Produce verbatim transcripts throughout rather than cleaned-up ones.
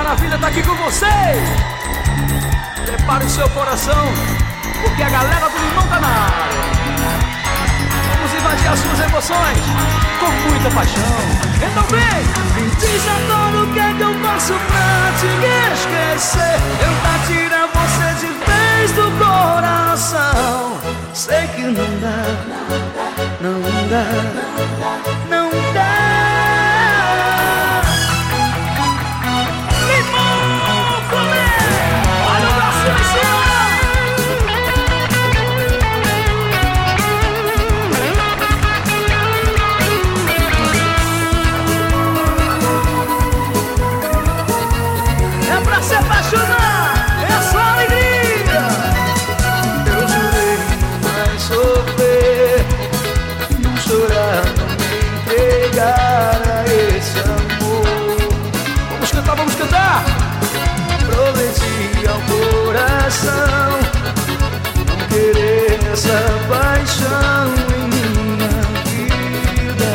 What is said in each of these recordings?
Maravilha tá aqui com vocês. Prepare o seu coração, porque a galera do Limão tá na área. Vamos invadir as suas emoções com muita paixão. Então vem! Me diz agora o que é que eu faço pra te esquecer. Tentar tirar você de vez do coração. Sei que não dá, não dá, não dá. Se apaixonar é só alegria. Eu jurei não mais sofrer, não chorar, não me entregar a esse amor. Vamos cantar, vamos cantar. Prometi ao coração não querer essa paixão em minha vida,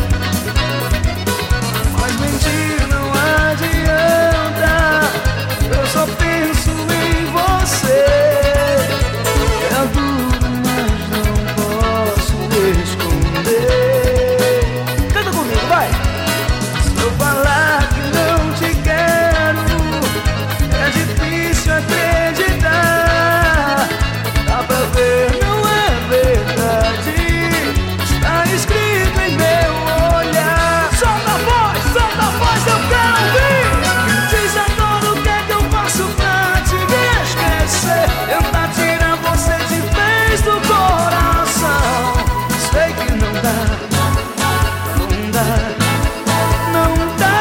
mas mentir não adianta. Eu só penso em você. É duro, mas não posso esconder. Canta comigo, vai! Se eu falar que não te quero, é difícil acreditar. Dá pra ver, não é verdade. Está escrito em meu olhar. Solta a voz, solta a voz, eu quero ouvir. Diz agora o que é que eu faço pra te esquecer. Tentar tirar você de vez do coração. Sei que não dá, não dá, não dá.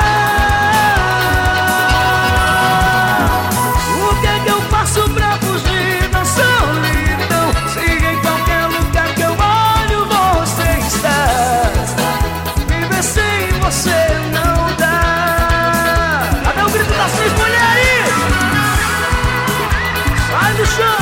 O que é que eu faço pra fugir da solidão? Siga em qualquer lugar que eu olho, você está. Viver sem você não dá. Cadê o grito das seis mulheres? Sai do chão!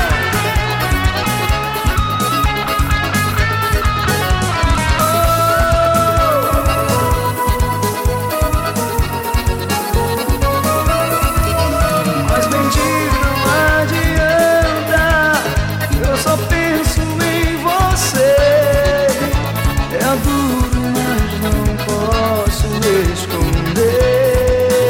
Mas mentir não adianta. Eu só penso em você. É duro, mas não posso esconder.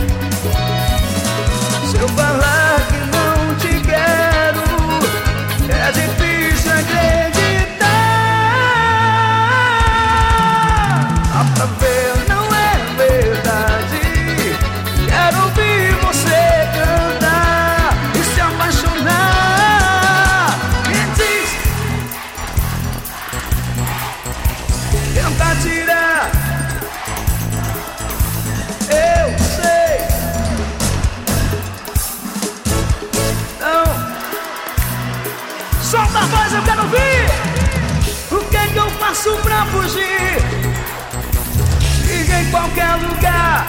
Se eu falar que não te quero, é difícil acreditar. Dá pra ver, não é verdade. Quero ouvir você cantar e se apaixonar. Me diz, tenta tirar. Eu sei. Não. Solta a voz, eu quero ouvir. O que é que eu faço pra fugir? Siga em qualquer lugar.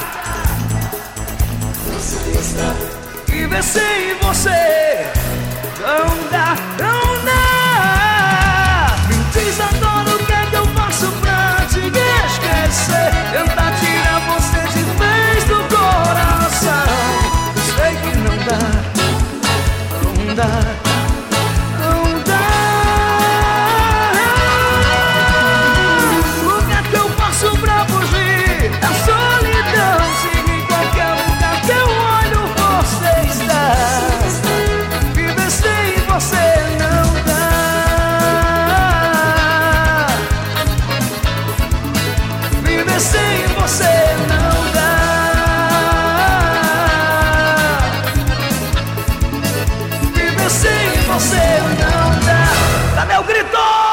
Viver sem você não dá, não dá. Me diz agora o que é que eu faço pra te esquecer. Tentar tirar você de vez do coração. Sei que não dá, não dá, não dá. O que é que eu faço pra fugir da solidão? Siga em qualquer lugar que eu olho, você está. Viver sem você não dá. Viver sem você não dá. Viver sem você não dá. Cadê o grito?